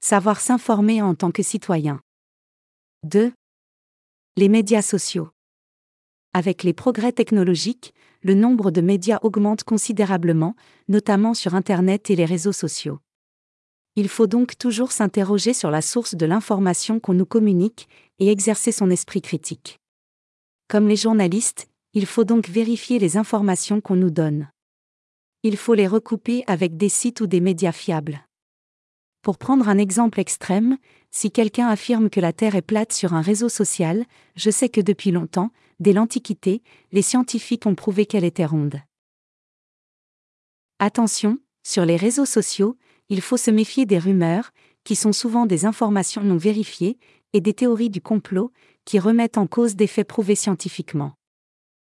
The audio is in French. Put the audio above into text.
Savoir s'informer en tant que citoyen. 2. Les médias sociaux. Avec les progrès technologiques, le nombre de médias augmente considérablement, notamment sur Internet et les réseaux sociaux. Il faut donc toujours s'interroger sur la source de l'information qu'on nous communique et exercer son esprit critique. Comme les journalistes, il faut donc vérifier les informations qu'on nous donne. Il faut les recouper avec des sites ou des médias fiables. Pour prendre un exemple extrême, si quelqu'un affirme que la Terre est plate sur un réseau social, je sais que depuis longtemps, dès l'Antiquité, les scientifiques ont prouvé qu'elle était ronde. Attention, sur les réseaux sociaux, il faut se méfier des rumeurs, qui sont souvent des informations non vérifiées, et des théories du complot, qui remettent en cause des faits prouvés scientifiquement.